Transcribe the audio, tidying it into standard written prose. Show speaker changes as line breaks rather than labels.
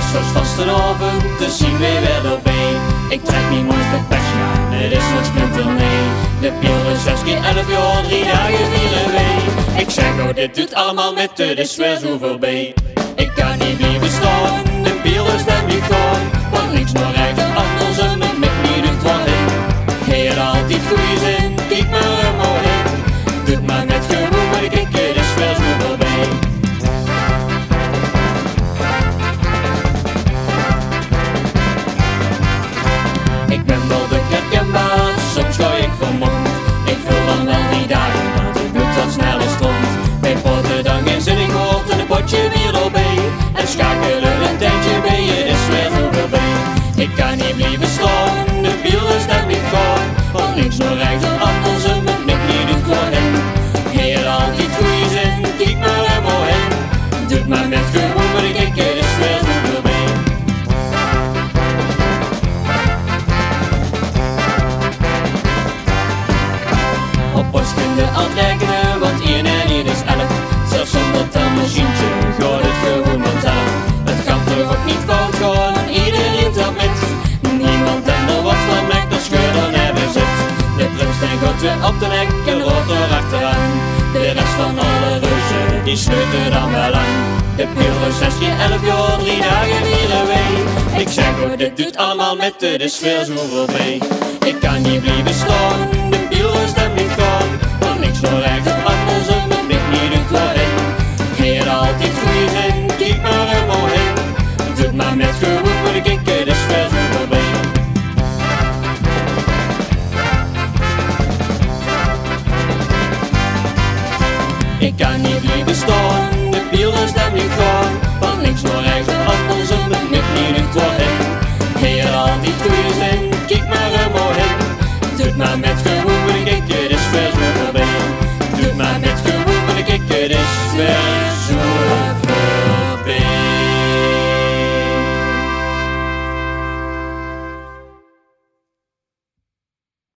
zoals vastenavond, dus zien we weer erbij. Ik trek niet mooiste pesje aan, het is nog splinternieuw. De piel is 6 keer 11 jaar, 3 dagen vieren wij. Ik zeg oh, dit doet allemaal met het is weer zo voorbij. Ik kan niet blijven staan, de piel is dan niet gaan. Van links naar rechts en andersom, het mikt niet uit waarheen. Hij had altijd goede zin, kijk maar helemaal heen. Doet maar net gewoon, maar kijk, het is weer zo voorbij. Ik ben wel de herkenbaar, soms ga ik vermomd. Ik vul dan wel die dagen, want het bloed wat sneller stroomt. Bij potten dan geen zin in hoort en een potje bier erbij. En schakelen een tijdje bij, het is weer zo voorbij. Ik kan niet blijven staan, de bier is dan niet gaan. Van links naar rechts en andersom, het mikt niet uit waarheen. Hij had altijd goede zin, kijk maar helemaal heen. Doet maar net gewoon, maar ik het is weer zo voorbij. Op postkunde aantrekkenen, want 1 en 1 is 11. Zelfs zonder telmachientje gaat het gewoon vanzelf. Het kan toch ook niet fout gaan, iedereen telt met. Niemand en er wat van merkt, dat schudden hebben zit. De plumsteen gaat weer op de nek en rolt er achteraan. De rest van alle reuzen, die sluiten dan wel aan. De pil is 6 keer 11 jaar, 3 dagen vieren wij. Ik zeg oh, dit doet allemaal met het is weer zo voorbij. Ik kan niet blijven staan, de pil is dan niet gaan. Van links naar rechts en andersom, het mikt niet uit waarheen. Hij had altijd goede zin, kijk maar helemaal heen. Doet maar met gewoon, maar ik het is weer zo voorbij. Ik kan niet blijven staan, de pil is dan niet gaan.